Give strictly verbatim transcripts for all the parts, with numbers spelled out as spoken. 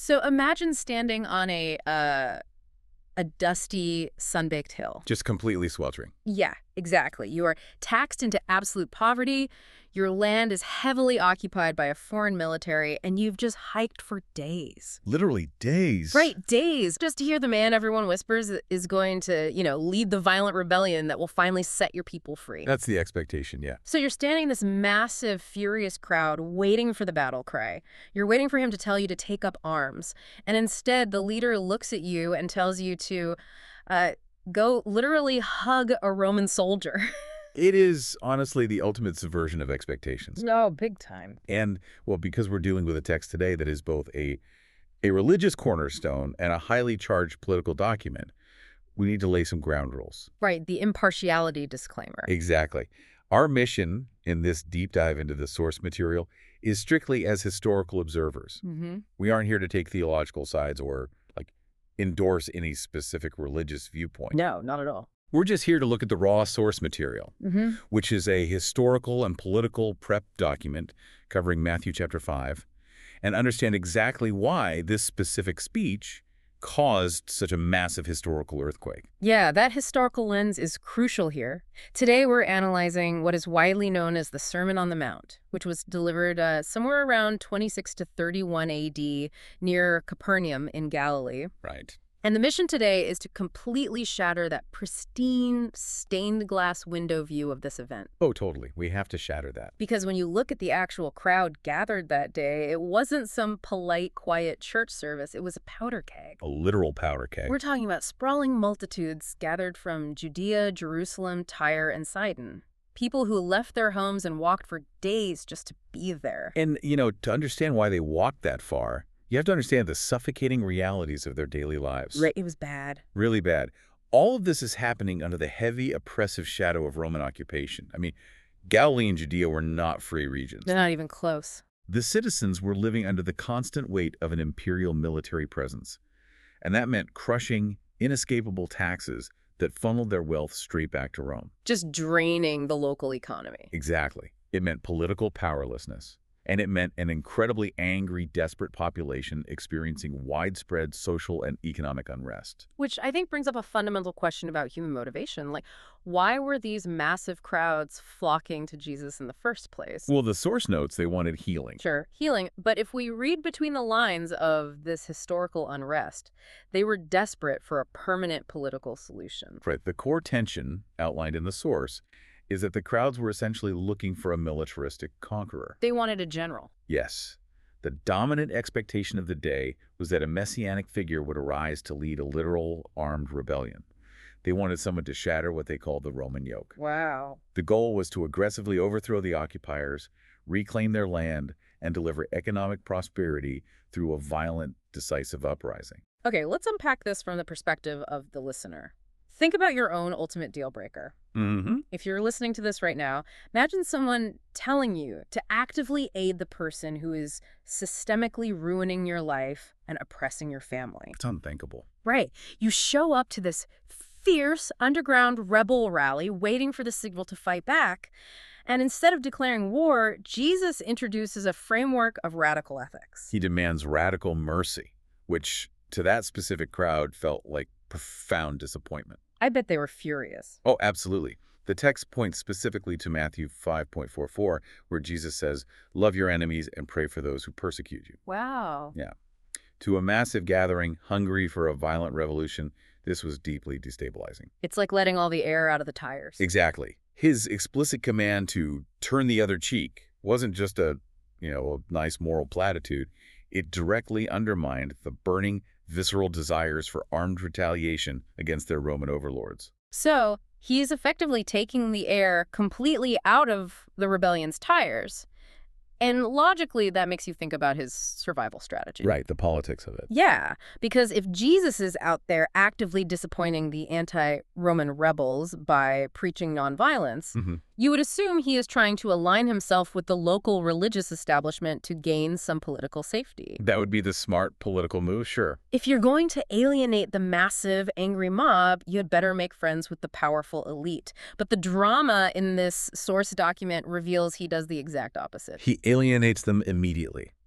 So imagine standing on a uh, a dusty, sun-baked hill. Just completely sweltering. Yeah, exactly. You are taxed into absolute poverty. Your land is heavily occupied by a foreign military, and you've just hiked for days. Literally days. Right, days. Just to hear the man everyone whispers is going to, you know, lead the violent rebellion that will finally set your people free. That's the expectation, yeah. So you're standing in this massive, furious crowd waiting for the battle cry. You're waiting for him to tell you to take up arms. And instead, the leader looks at you and tells you to uh, go literally hug a Roman soldier. It is honestly the ultimate subversion of expectations. No, big time. And, well, because we're dealing with a text today that is both a, a religious cornerstone and a highly charged political document, we need to lay some ground rules. Right, the impartiality disclaimer. Exactly. Our mission in this deep dive into the source material is strictly as historical observers. Mm-hmm. We aren't here to take theological sides or, like, endorse any specific religious viewpoint. No, not at all. We're just here to look at the raw source material, Mm-hmm. which is a historical and political prep document covering Matthew chapter five, and understand exactly why this specific speech caused such a massive historical earthquake. Yeah, that historical lens is crucial here. Today we're analyzing what is widely known as the Sermon on the Mount, which was delivered uh, somewhere around twenty-six to thirty-one A D near Capernaum in Galilee. Right. And the mission today is to completely shatter that pristine, stained glass window view of this event. Oh, totally. We have to shatter that. Because when you look at the actual crowd gathered that day, it wasn't some polite, quiet church service. It was a powder keg. A literal powder keg. We're talking about sprawling multitudes gathered from Judea, Jerusalem, Tyre, and Sidon. People who left their homes and walked for days just to be there. And, you know, to understand why they walked that far, you have to understand the suffocating realities of their daily lives. Right, it was bad. Really bad. All of this is happening under the heavy, oppressive shadow of Roman occupation. I mean, Galilee and Judea were not free regions. They're not even close. The citizens were living under the constant weight of an imperial military presence. And that meant crushing, inescapable taxes that funneled their wealth straight back to Rome. Just draining the local economy. Exactly. It meant political powerlessness. And it meant an incredibly angry, desperate population experiencing widespread social and economic unrest. Which I think brings up a fundamental question about human motivation. Like, why were these massive crowds flocking to Jesus in the first place? Well, the source notes they wanted healing. Sure, healing. But if we read between the lines of this historical unrest, they were desperate for a permanent political solution. Right. The core tension outlined in the source is that the crowds were essentially looking for a militaristic conqueror. They wanted a general. Yes. The dominant expectation of the day was that a messianic figure would arise to lead a literal armed rebellion. They wanted someone to shatter what they called the Roman yoke. Wow. The goal was to aggressively overthrow the occupiers, reclaim their land, and deliver economic prosperity through a violent, decisive uprising. Okay, let's unpack this from the perspective of the listener. Think about your own ultimate deal breaker. Mm-hmm. If you're listening to this right now, imagine someone telling you to actively aid the person who is systemically ruining your life and oppressing your family. It's unthinkable. Right. You show up to this fierce underground rebel rally waiting for the signal to fight back. And instead of declaring war, Jesus introduces a framework of radical ethics. He demands radical mercy, which to that specific crowd felt like profound disappointment. I bet they were furious. Oh, absolutely. The text points specifically to Matthew five point four four, where Jesus says, love your enemies and pray for those who persecute you. Wow. Yeah. To a massive gathering hungry for a violent revolution, this was deeply destabilizing. It's like letting all the air out of the tires. Exactly. His explicit command to turn the other cheek wasn't just a, you know, a nice moral platitude. It directly undermined the burning, visceral desires for armed retaliation against their Roman overlords. So he's effectively taking the air completely out of the rebellion's tires. And logically, that makes you think about his survival strategy. Right, the politics of it. Yeah, because if Jesus is out there actively disappointing the anti-Roman rebels by preaching nonviolence, Mm-hmm. you would assume he is trying to align himself with the local religious establishment to gain some political safety. That would be the smart political move, sure. If you're going to alienate the massive, angry mob, you had better make friends with the powerful elite. But the drama in this source document reveals he does the exact opposite. He alienates them immediately.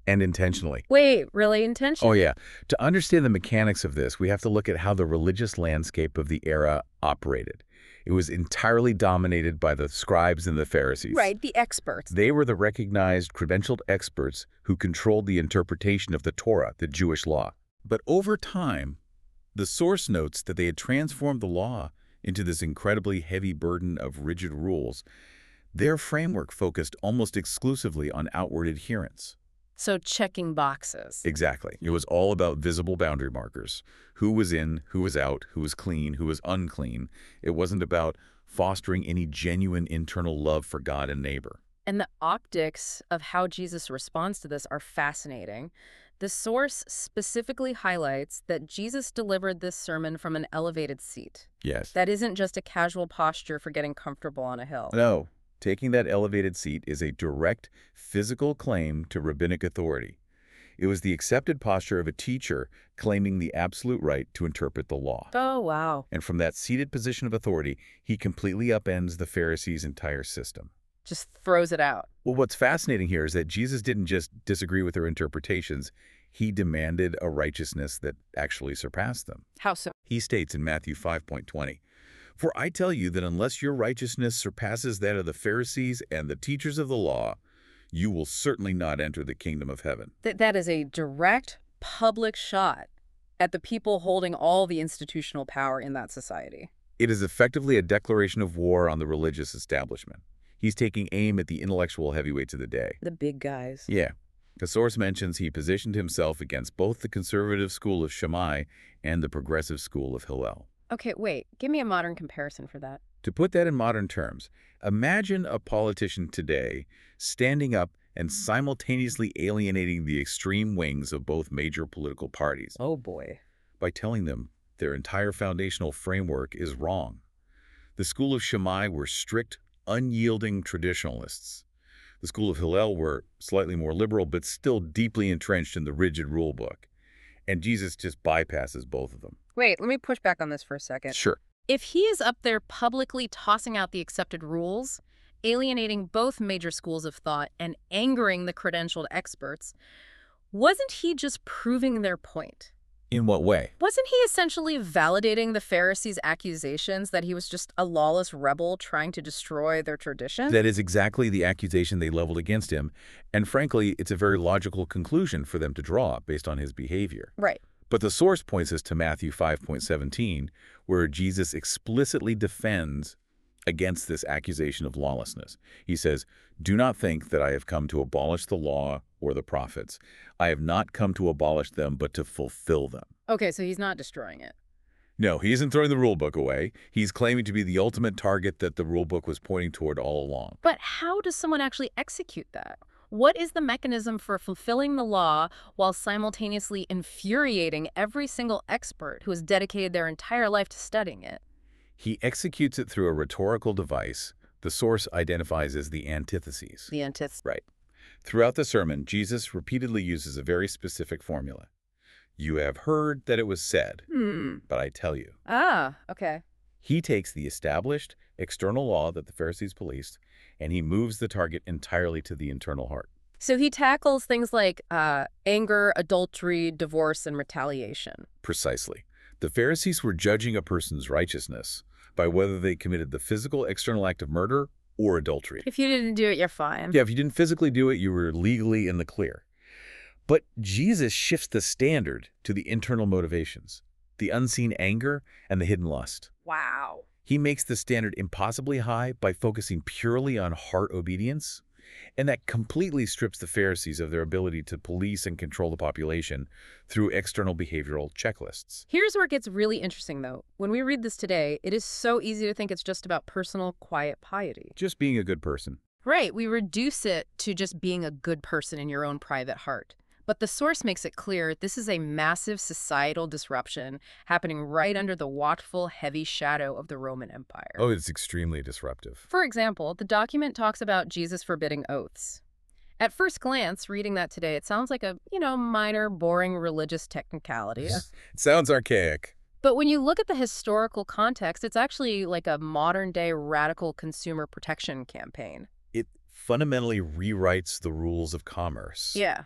and intentionally. Wait, really intentional? Oh, yeah. To understand the mechanics of this, we have to look at how the religious landscape of the era operated. It was entirely dominated by the scribes and the Pharisees. Right, the experts. They were the recognized, credentialed experts who controlled the interpretation of the Torah, the Jewish law. But over time, the source notes that they had transformed the law into this incredibly heavy burden of rigid rules. Their framework focused almost exclusively on outward adherence. So checking boxes. Exactly. It was all about visible boundary markers. Who was in, who was out, who was clean, who was unclean. It wasn't about fostering any genuine internal love for God and neighbor. And the optics of how Jesus responds to this are fascinating. The source specifically highlights that Jesus delivered this sermon from an elevated seat. Yes. That isn't just a casual posture for getting comfortable on a hill. No. Taking that elevated seat is a direct physical claim to rabbinic authority. It was the accepted posture of a teacher claiming the absolute right to interpret the law. Oh, wow. And from that seated position of authority, he completely upends the Pharisees' entire system. Just throws it out. Well, what's fascinating here is that Jesus didn't just disagree with their interpretations. He demanded a righteousness that actually surpassed them. How so? He states in Matthew five point twenty, "For I tell you that unless your righteousness surpasses that of the Pharisees and the teachers of the law, you will certainly not enter the kingdom of heaven." Th that is a direct public shot at the people holding all the institutional power in that society. It is effectively a declaration of war on the religious establishment. He's taking aim at the intellectual heavyweights of the day. The big guys. Yeah. The source mentions he positioned himself against both the conservative school of Shammai and the progressive school of Hillel. Okay, wait. Give me a modern comparison for that. To put that in modern terms, imagine a politician today standing up and simultaneously alienating the extreme wings of both major political parties Oh, boy. by telling them their entire foundational framework is wrong. The school of Shammai were strict, unyielding traditionalists. The school of Hillel were slightly more liberal, but still deeply entrenched in the rigid rule book. And Jesus just bypasses both of them. Wait, let me push back on this for a second. Sure. If he is up there publicly tossing out the accepted rules, alienating both major schools of thought, and angering the credentialed experts, wasn't he just proving their point? In what way? Wasn't he essentially validating the Pharisees' accusations that he was just a lawless rebel trying to destroy their tradition? That is exactly the accusation they leveled against him. And frankly, it's a very logical conclusion for them to draw based on his behavior. Right. But the source points us to Matthew five point seventeen, where Jesus explicitly defends against this accusation of lawlessness. He says, "Do not think that I have come to abolish the law or the prophets. I have not come to abolish them, but to fulfill them." Okay, so he's not destroying it. No, he isn't throwing the rule book away. He's claiming to be the ultimate target that the rule book was pointing toward all along. But how does someone actually execute that? What is the mechanism for fulfilling the law while simultaneously infuriating every single expert who has dedicated their entire life to studying it? He executes it through a rhetorical device the source identifies as the antitheses. The antithesis. Right. Throughout the sermon, Jesus repeatedly uses a very specific formula. "You have heard that it was said, Hmm. but I tell you." Ah, okay. He takes the established external law that the Pharisees policed, and he moves the target entirely to the internal heart. So he tackles things like uh, anger, adultery, divorce, and retaliation. Precisely. The Pharisees were judging a person's righteousness by whether they committed the physical external act of murder or adultery. If you didn't do it, you're fine. Yeah, if you didn't physically do it, you were legally in the clear. But Jesus shifts the standard to the internal motivations, the unseen anger and the hidden lust. Wow. He makes the standard impossibly high by focusing purely on heart obedience, and that completely strips the Pharisees of their ability to police and control the population through external behavioral checklists. Here's where it gets really interesting, though. When we read this today, it is so easy to think it's just about personal, quiet piety. Just being a good person. Right. We reduce it to just being a good person in your own private heart. But the source makes it clear this is a massive societal disruption happening right under the watchful, heavy shadow of the Roman Empire. Oh, it's extremely disruptive. For example, the document talks about Jesus forbidding oaths. At first glance, reading that today, it sounds like a, you know, minor, boring religious technicality. It sounds archaic. But when you look at the historical context, it's actually like a modern-day radical consumer protection campaign. It fundamentally rewrites the rules of commerce. Yeah.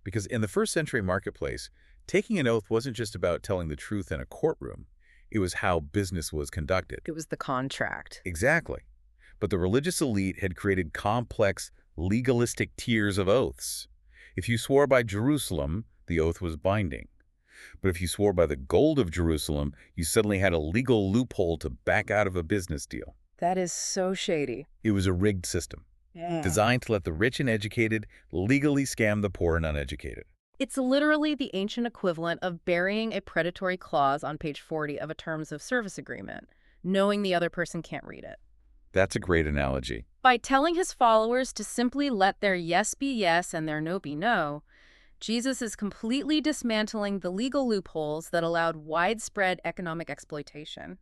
because in the first century marketplace, taking an oath wasn't just about telling the truth in a courtroom. It was how business was conducted. It was the contract. Exactly. But the religious elite had created complex, legalistic tiers of oaths. If you swore by Jerusalem, the oath was binding. But if you swore by the gold of Jerusalem, you suddenly had a legal loophole to back out of a business deal. That is so shady. It was a rigged system, Yeah. designed to let the rich and educated legally scam the poor and uneducated. It's literally the ancient equivalent of burying a predatory clause on page forty of a terms of service agreement, knowing the other person can't read it. That's a great analogy. By telling his followers to simply let their yes be yes and their no be no, Jesus is completely dismantling the legal loopholes that allowed widespread economic exploitation.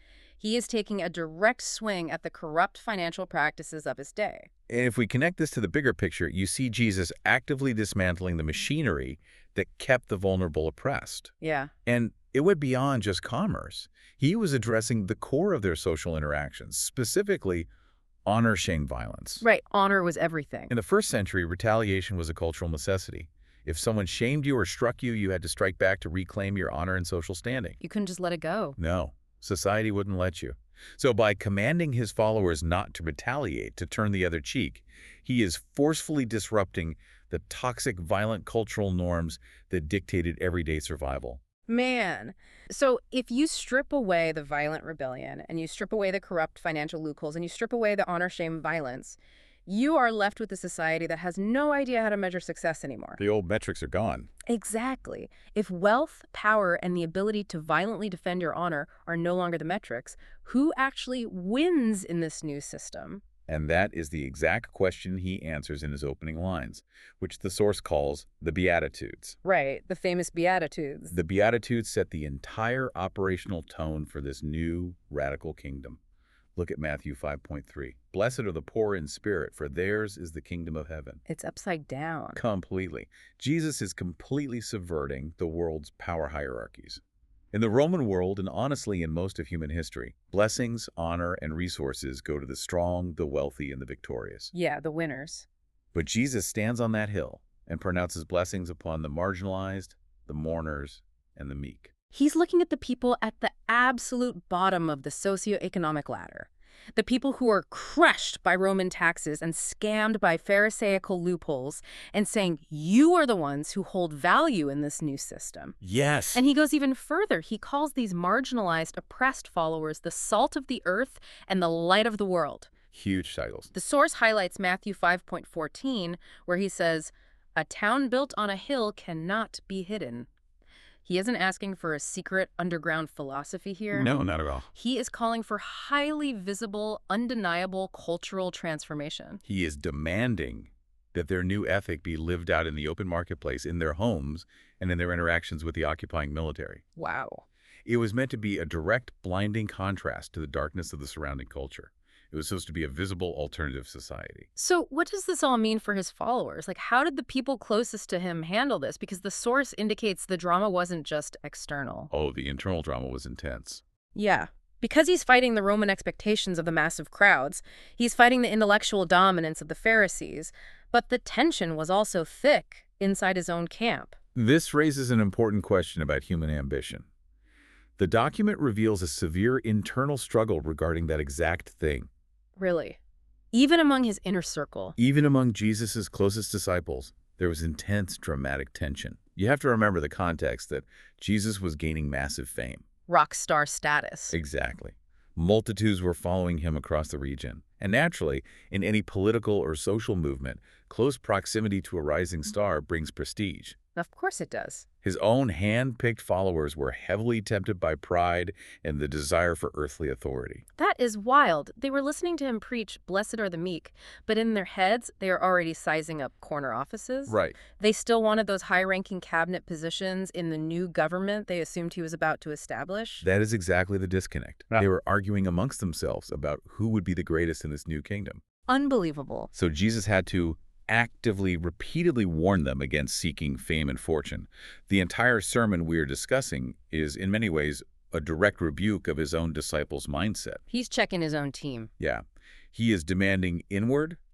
He is taking a direct swing at the corrupt financial practices of his day. And if we connect this to the bigger picture, you see Jesus actively dismantling the machinery that kept the vulnerable oppressed. Yeah. And it went beyond just commerce. He was addressing the core of their social interactions, specifically honor-shame violence. Right. Honor was everything. In the first century, retaliation was a cultural necessity. If someone shamed you or struck you, you had to strike back to reclaim your honor and social standing. You couldn't just let it go. No, society wouldn't let you. So by commanding his followers not to retaliate, to turn the other cheek, he is forcefully disrupting the toxic, violent cultural norms that dictated everyday survival. Man. So if you strip away the violent rebellion and you strip away the corrupt financial loopholes and you strip away the honor, shame, violence, you are left with a society that has no idea how to measure success anymore. The old metrics are gone. Exactly. If wealth, power, and the ability to violently defend your honor are no longer the metrics, who actually wins in this new system? And that is the exact question he answers in his opening lines, which the source calls the Beatitudes. Right, the famous Beatitudes. The Beatitudes set the entire operational tone for this new radical kingdom. Look at Matthew five point three. Blessed are the poor in spirit, for theirs is the kingdom of heaven. It's upside down. Completely. Jesus is completely subverting the world's power hierarchies. In the Roman world, and honestly in most of human history, blessings, honor, and resources go to the strong, the wealthy, and the victorious. Yeah, the winners. But Jesus stands on that hill and pronounces blessings upon the marginalized, the mourners, and the meek. He's looking at the people at the absolute bottom of the socioeconomic ladder. The people who are crushed by Roman taxes and scammed by Pharisaical loopholes, and saying, you are the ones who hold value in this new system. Yes. And he goes even further. He calls these marginalized, oppressed followers the salt of the earth and the light of the world. Huge titles. The source highlights Matthew five point fourteen, where he says, a town built on a hill cannot be hidden. He isn't asking for a secret underground philosophy here. No, not at all. He is calling for highly visible, undeniable cultural transformation. He is demanding that their new ethic be lived out in the open marketplace, in their homes, and in their interactions with the occupying military. Wow. It was meant to be a direct, blinding contrast to the darkness of the surrounding culture. It was supposed to be a visible alternative society. So what does this all mean for his followers? Like, how did the people closest to him handle this? Because the source indicates the drama wasn't just external. Oh, the internal drama was intense. Yeah. Because he's fighting the Roman expectations of the massive crowds, he's fighting the intellectual dominance of the Pharisees, but the tension was also thick inside his own camp. This raises an important question about human ambition. The document reveals a severe internal struggle regarding that exact thing. Really. Even among his inner circle. Even among Jesus' closest disciples, there was intense, dramatic tension. You have to remember the context that Jesus was gaining massive fame. Rock star status. Exactly. Multitudes were following him across the region. And naturally, in any political or social movement, close proximity to a rising star brings prestige. Of course it does. His own hand-picked followers were heavily tempted by pride and the desire for earthly authority. That is wild. They were listening to him preach, blessed are the meek, but in their heads, they are already sizing up corner offices. Right. They still wanted those high-ranking cabinet positions in the new government they assumed he was about to establish. That is exactly the disconnect. Yeah. They were arguing amongst themselves about who would be the greatest in this new kingdom. Unbelievable. So Jesus had to actively, repeatedly warn them against seeking fame and fortune. The entire sermon we are discussing is, in many ways, a direct rebuke of his own disciples' mindset. He's checking his own team. Yeah. He is demanding inward,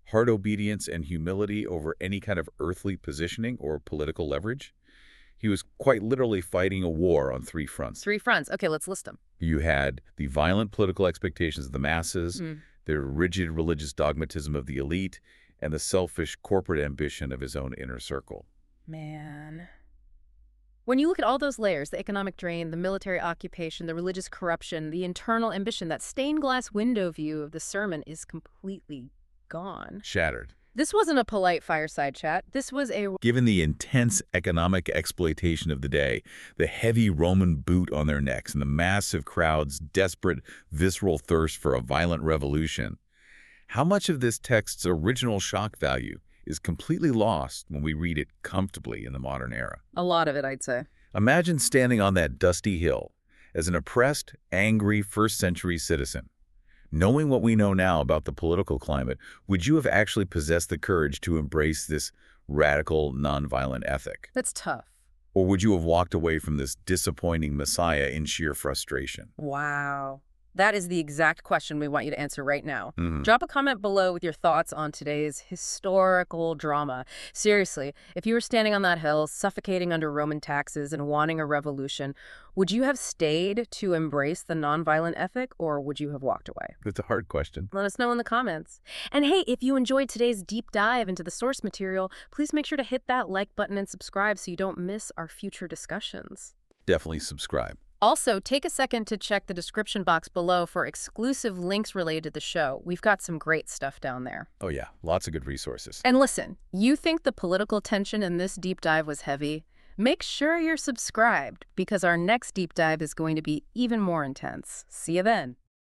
Hard obedience and humility over any kind of earthly positioning or political leverage. He was quite literally fighting a war on three fronts. Three fronts. Okay, let's list them. You had the violent political expectations of the masses, Mm. the rigid religious dogmatism of the elite, and the selfish corporate ambition of his own inner circle. Man. When you look at all those layers, the economic drain, the military occupation, the religious corruption, the internal ambition, that stained glass window view of the sermon is completely gone. Shattered. This wasn't a polite fireside chat. This was a... Given the intense economic exploitation of the day, the heavy Roman boot on their necks, and the massive crowd's desperate, visceral thirst for a violent revolution, how much of this text's original shock value is completely lost when we read it comfortably in the modern era? A lot of it, I'd say. Imagine standing on that dusty hill as an oppressed, angry first-century citizen. Knowing what we know now about the political climate, would you have actually possessed the courage to embrace this radical, nonviolent ethic? That's tough. Or would you have walked away from this disappointing messiah in sheer frustration? Wow. That is the exact question we want you to answer right now. Mhm. Drop a comment below with your thoughts on today's historical drama. Seriously, if you were standing on that hill, suffocating under Roman taxes and wanting a revolution, would you have stayed to embrace the nonviolent ethic, or would you have walked away? That's a hard question. Let us know in the comments. And hey, if you enjoyed today's deep dive into the source material, please make sure to hit that like button and subscribe so you don't miss our future discussions. Definitely subscribe. Also, take a second to check the description box below for exclusive links related to the show. We've got some great stuff down there. Oh yeah, lots of good resources. And listen, you think the political tension in this deep dive was heavy? Make sure you're subscribed, because our next deep dive is going to be even more intense. See you then.